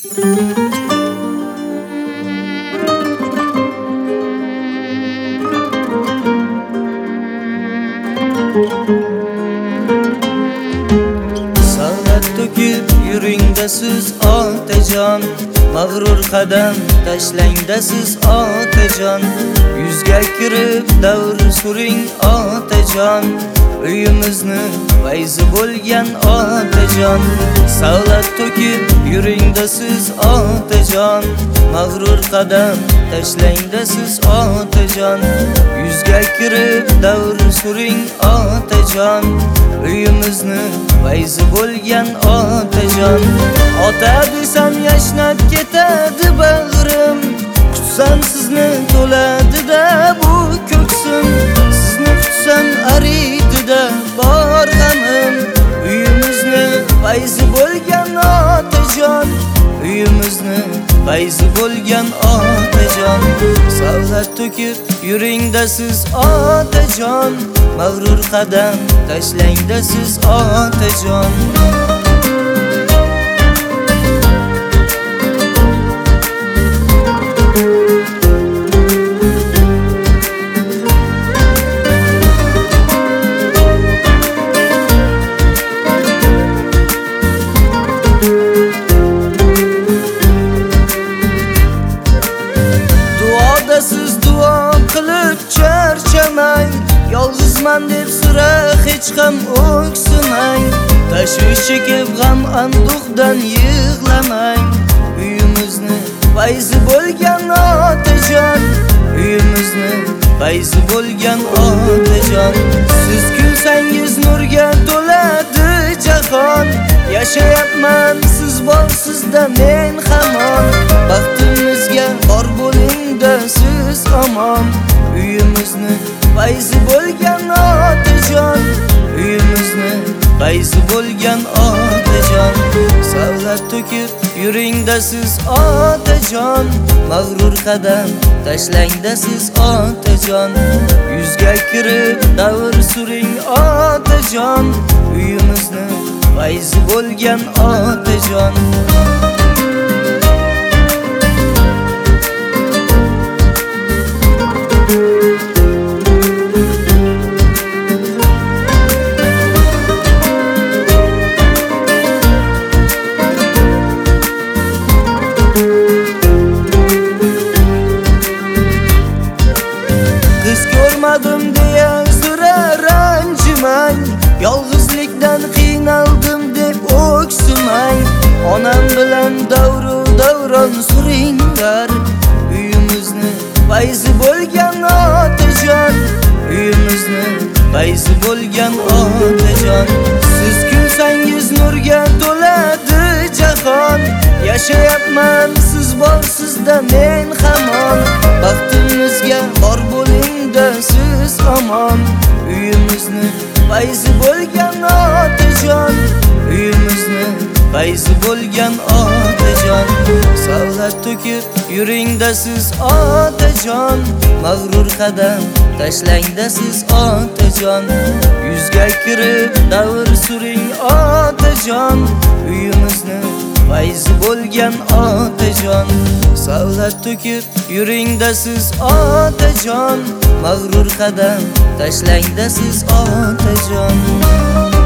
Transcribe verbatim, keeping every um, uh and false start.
Savlat to'kib yuringda siz otajon, mag'rur qadam tashlangda siz otajon. Yuzga kirib davr suring otajon, uyimizni fayzi bo'lgan otajon. Savlat to'kib yuringda siz otajon, mag'rur qadam tashlangda siz otajon. Yuzga kirib davr suring otajon, uyimizni fayzi bo'lgan otajon. Ota desam yashnab ketadi bag'rim, kutsam sizni to'ladida bu ko'ksim. Sizni kutsam aridida bor g'amim, uyimizni fayzi bo'lgan otajon, uyimizni fayzi bo'lgan otajon. Savlat to'kib yuringda siz otajon, mag'rur qadam tashlangda siz otajon. Siz duo qilib charchamang, yolg'izman deb sira hech ham o'ksimang. Tashvish chekib g'am anduhdan yig'lamang, uyimizni fayzi bo'lgan otajon, uyimizni fayzi bo'lgan otajon. Siz kulsangiz nurga to'ladi jahon, yashayapman siz borsizda men hamon. Baxtimizga bor bo'lingda siz omon, uyimizni fayzi bo'lgan otajon, uyimizni fayzi bo'lgan otajon. Savlat to'kib yuringda siz otajon, mag'rur qadam tashlangda siz otajon. Yuzga kirib davr suring otajon, uyimizni fayzi bo'lgan otajon. Qiz ko'rmadim deya sira ranjimang, yolg'izlikdan qiynaldim deb o'ksimang. Onam bilan davru davron suringlar, uyimizni fayzi bo'lgan otajon, uyimizni fayzi bo'lgan otajon. Siz kulsangiz nurga to'ladi jahon, yashayapman siz borsizda men hamon. Baxtimizga bor bo'lingda siz omon, uyimizni fayzi bo'lgan otajon, uyimizni fayzi bo'lgan otajon. Savlat to'kib yuringda siz otajon, mag'rur qadam tashlangda siz otajon. Yuzga kirib davr suring otajon, uyimizni fayzi bo'lgan otajon. Savlat to'kib yuringda siz otajon, mag'rur qadam tashlangda siz otajon.